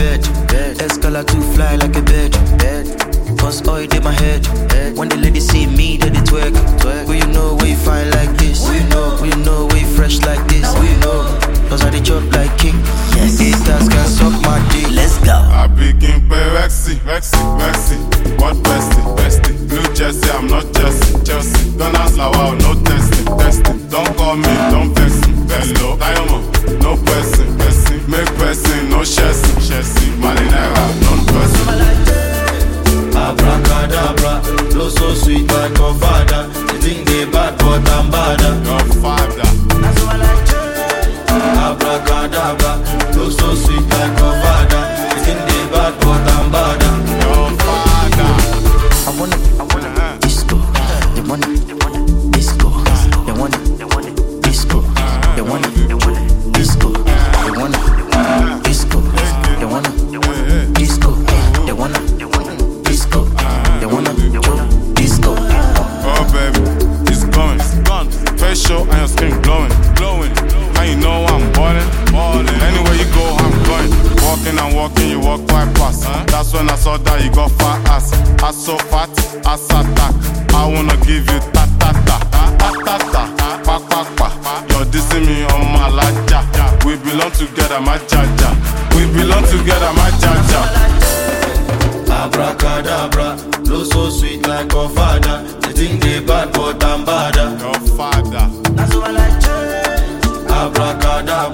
bed. Escala to fly like a bird. Cause oil in my head. When the ladies see me, then they twerk. Who you know where you fine like this? Who you know where you fresh like this? Who you know? Cause I dey chop like king. Yes. Haters can suck my dick. Let's go. I be King Rexy. What bestie? Blue Jersey, I'm not Chelsea. Don't ask wow, no testing. Don't call me, don't vex me. Hello, Diamond, no person. Make person, no chassis. Malinera, non-person. Abracadabra, flow so sweet like your father. You think they bad, but I'm badder. Your father. Abracadabra, flow so sweet like your father. You think they bad, but I'm badder. Your father. I wanna disco. They wanna disco. They wanna disco. They wanna disco. They wanna disco. They wanna disco. They wanna disco. They wanna disco. Oh baby, it's gone. Facial and your skin glowing. And you know I'm ballin'. Anywhere you go, I'm going. Walking, you walk quite fast. That's when I saw that you got fat ass. Ass so fat, ass attack. I wanna give you ta-ta-ta. Pa. You're dissing me on my laja. We belong together, my jaja. Abracadabra, flow so sweet like your father. They think they bad, but I'm badder. Your father. Abracadabra.